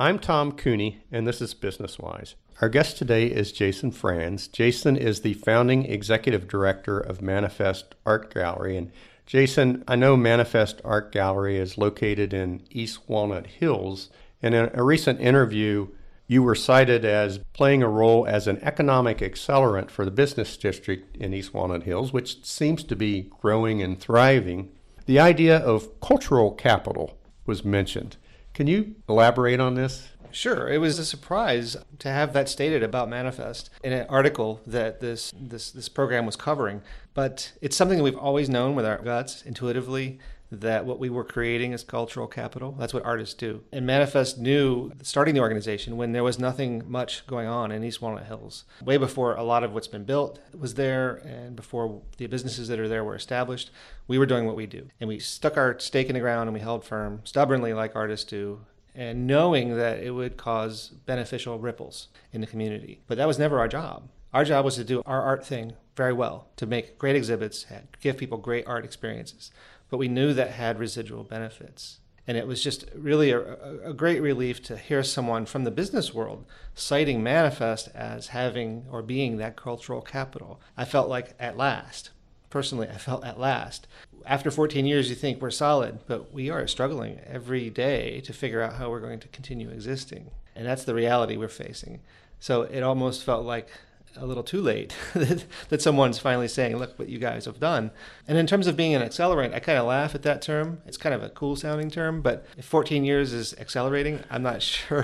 I'm Tom Cooney, and this is Business Wise. Our guest today is Jason Franz. Jason is the founding executive director of Manifest Art Gallery. And Jason, I know Manifest Art Gallery is located in East Walnut Hills. And in a recent interview, you were cited as playing a role as an economic accelerant for the business district in East Walnut Hills, which seems to be growing and thriving. The idea of cultural capital was mentioned. Can you elaborate on this? Sure. It was a surprise to have that stated about Manifest in an article that this program was covering. But it's something that we've always known with our guts, intuitively, that what we were creating is cultural capital. That's what artists do. And Manifest knew, starting the organization, when there was nothing much going on in East Walnut Hills, way before a lot of what's been built was there and before the businesses that are there were established, we were doing what we do. And we stuck our stake in the ground and we held firm, stubbornly like artists do, and knowing that it would cause beneficial ripples in the community. But that was never our job. Our job was to do our art thing very well, to make great exhibits, give people great art experiences. But we knew that had residual benefits. And it was just really a great relief to hear someone from the business world citing Manifest as having or being that cultural capital. I felt like at last, personally, I felt at last. After 14 years, you think we're solid, but we are struggling every day to figure out how we're going to continue existing. And that's the reality we're facing. So it almost felt like a little too late that someone's finally saying, look what you guys have done. And in terms of being an accelerant, I kind of laugh at that term. It's kind of a cool sounding term, but if 14 years is accelerating, I'm not sure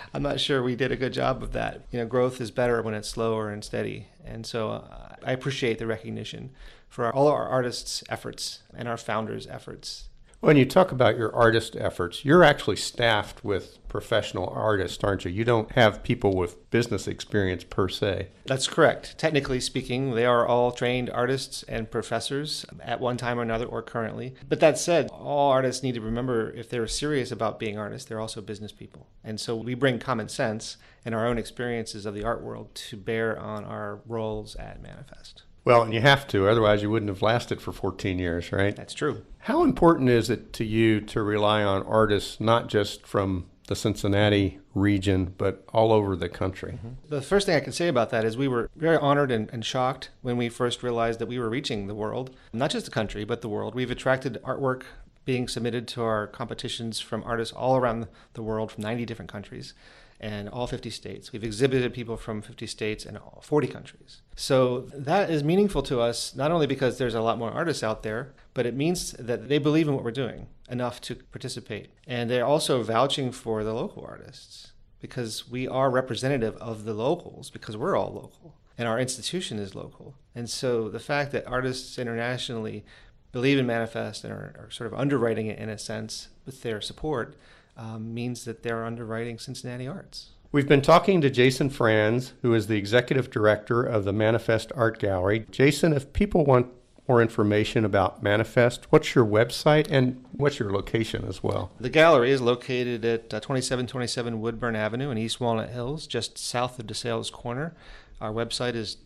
we did a good job of that. You know, growth is better when it's slower and steady. And so I appreciate the recognition for all our artists' efforts and our founders' efforts. When you talk about your artist efforts, you're actually staffed with professional artists, aren't you? You don't have people with business experience per se. That's correct. Technically speaking, they are all trained artists and professors at one time or another or currently. But that said, all artists need to remember if they're serious about being artists, they're also business people. And so we bring common sense and our own experiences of the art world to bear on our roles at Manifest. Well, and you have to, otherwise you wouldn't have lasted for 14 years, right? That's true. How important is it to you to rely on artists not just from the Cincinnati region, but all over the country? Mm-hmm. The first thing I can say about that is we were very honored and shocked when we first realized that we were reaching the world, not just the country, but the world. We've attracted artwork being submitted to our competitions from artists all around the world from 90 different countries and all 50 states. We've exhibited people from 50 states and 40 countries. So that is meaningful to us, not only because there's a lot more artists out there, but it means that they believe in what we're doing enough to participate. And they're also vouching for the local artists because we are representative of the locals because we're all local and our institution is local. And so the fact that artists internationally believe in Manifest and are sort of underwriting it in a sense with their support means that they're underwriting Cincinnati arts. We've been talking to Jason Franz, who is the executive director of the Manifest Art Gallery. Jason, if people want more information about Manifest, what's your website and what's your location as well? The gallery is located at 2727 Woodburn Avenue in East Walnut Hills, just south of DeSales Corner. Our website is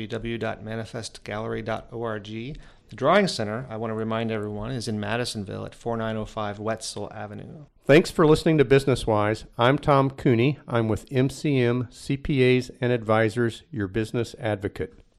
www.manifestgallery.org. The Drawing Center, I want to remind everyone, is in Madisonville at 4905 Wetzel Avenue. Thanks for listening to Business Wise. I'm Tom Cooney. I'm with MCM CPAs and Advisors, your business advocate.